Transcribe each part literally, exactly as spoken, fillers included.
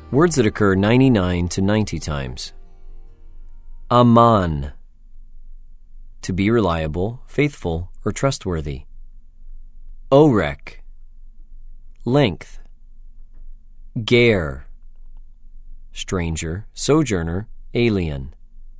Words that occur ninety-nine to ninety times. Aman, to be reliable, faithful, or trustworthy. Orek, length. Ger, stranger, sojourner, alien.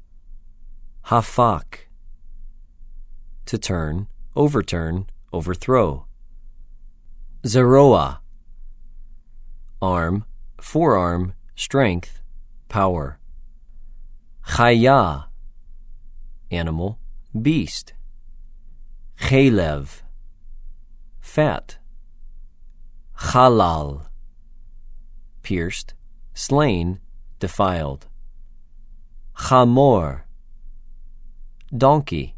Hafak, to turn, overturn, overthrow. Zeroah, arm, forearm, strength, power. Chaya, animal, beast. Chalev, fat. Halal, pierced, slain, defiled. Chamor, donkey.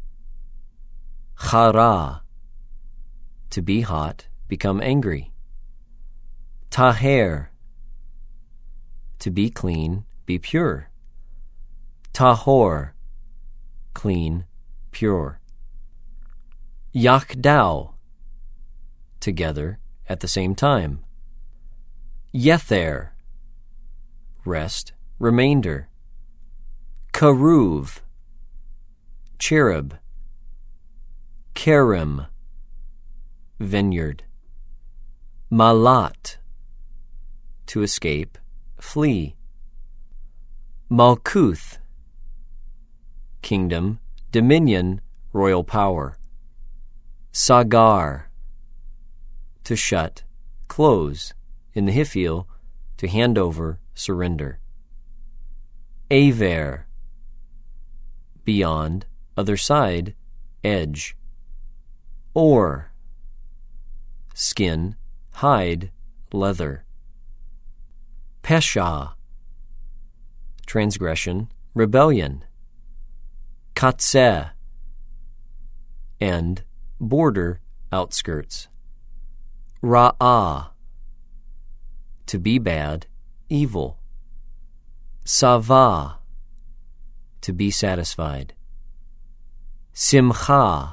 Chara, to be hot, become angry. Taher, to be clean, be pure. Tahor, clean, pure. Yakdao, together at the same time. Yether, rest, remainder. Karuv, cherub. Kerem, vineyard. Malat, to escape, flee. Malkuth, kingdom, dominion, royal power. Sagar, to shut, close. In the Hifil, to hand over, surrender. Aver, beyond, other side, edge. Or, skin, hide, leather. Pesha, transgression, rebellion. Katzeh, end, border, outskirts. Ra'ah, to be bad, evil. Sava, to be satisfied. Simcha,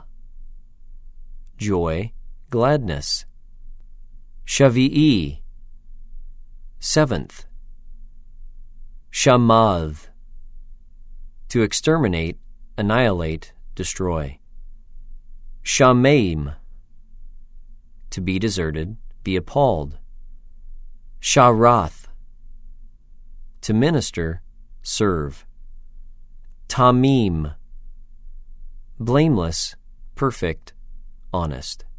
joy, gladness. Shavi'i, seventh. Shamav, to exterminate, annihilate, destroy. Shamaim, to be deserted, be appalled. Sharath, to minister, serve. Tamim, blameless, perfect, honest.